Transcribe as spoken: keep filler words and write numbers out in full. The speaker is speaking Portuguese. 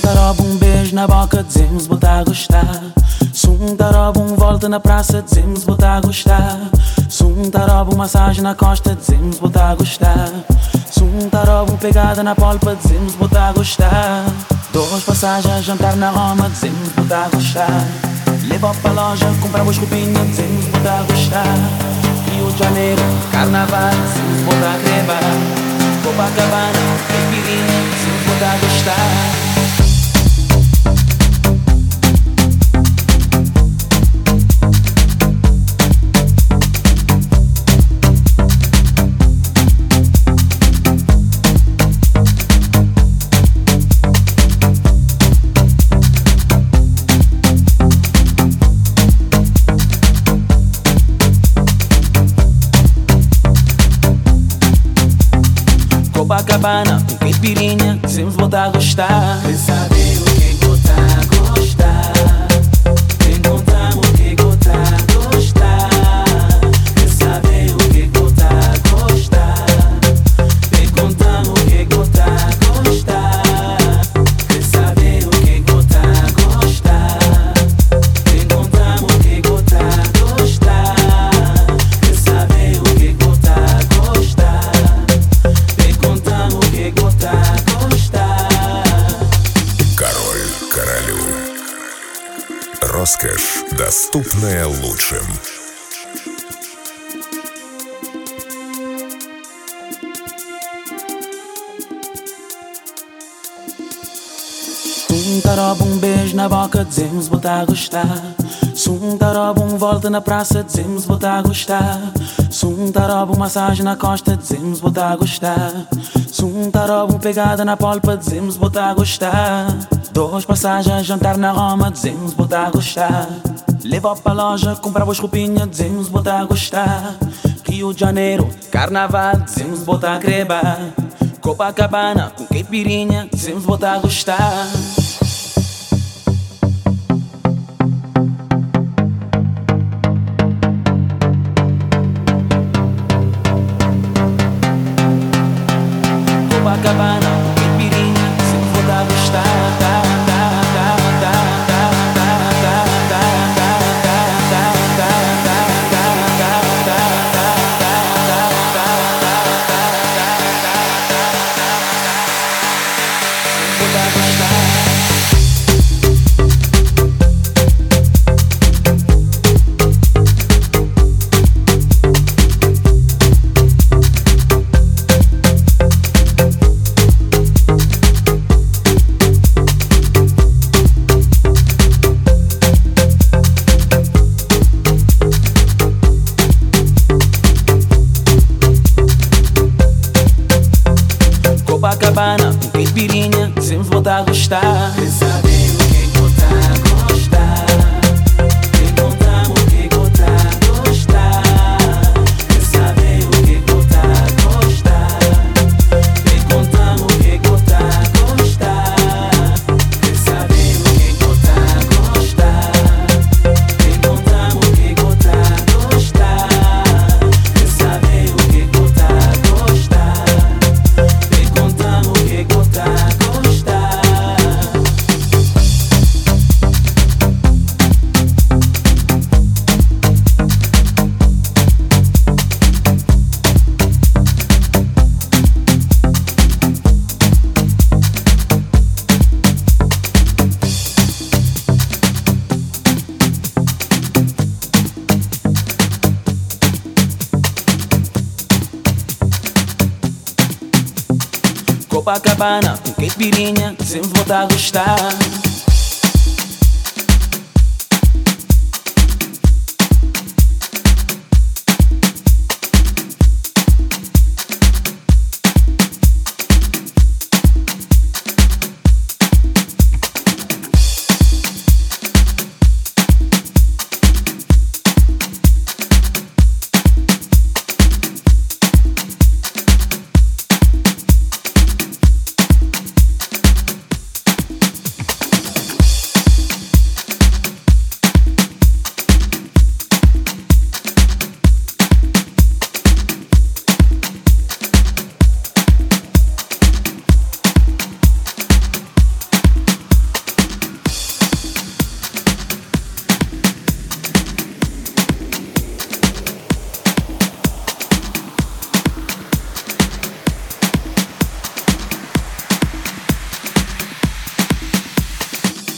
taroba, um beijo na boca, dizemos botar a gostar. Sum taroba, um volta na praça, dizemos botar a gostar. Sum taroba, um massagem na costa, dizemos botar a gostar. Sum taroba, um pegada na polpa, dizemos botar a gostar. Duas passagens, jantar na Roma, dizemos botar a gostar. Leva pra loja, compramos roupinha, dizemos botar a gostar. Rio de Janeiro, carnaval, dizemos botar a creba. Copacabana, caipirinha, dizemos botar a gostar. Copacabana, com caipirinha, dizemos botar a gostar. Quer saber o que botar a gostar? Encontramos o que botar a gostar. Quer saber o que botar a gostar? Encontramos o que botar a gostar. Quer saber o que botar a gostar? Encontramos o que botar a gostar. Quer saber o que botar a gostar? Encontramos o que botar a gostar. Король королю. Роскошь, доступная лучшим. Sum taroba, um beijo na boca, dizemos botar a gostar. Sum taroba, um volta na praça, dizemos botar a gostar. Sum taroba, um massagem na costa, dizemos botar a gostar. Sum taroba, um pegada na polpa, dizemos botar a gostar. Duas passagens, jantar na Roma, dizemos botar a gostar. Leva pra loja, compramos roupinha, dizemos botar a gostar. Rio de Janeiro, carnaval, dizemos botar a creba. Copacabana, com caipirinha, dizemos botar a gostar. Copacabana, com caipirinha, dizemos botar a gostar. Copacabana, com caipirinha, dizemos botar a gostar. Quer saber o que botar a gostar? Encontramos o que botar a gostar. Quer saber o que botar a gostar? Encontramos o que botar a gostar. Quer saber o que botar a gostar? Encontramos o que botar a gostar. Quer saber o que botar a gostar? Encontramos o que botar a gostar. Copacabana, com caipirinha, dizemos botar a gostar.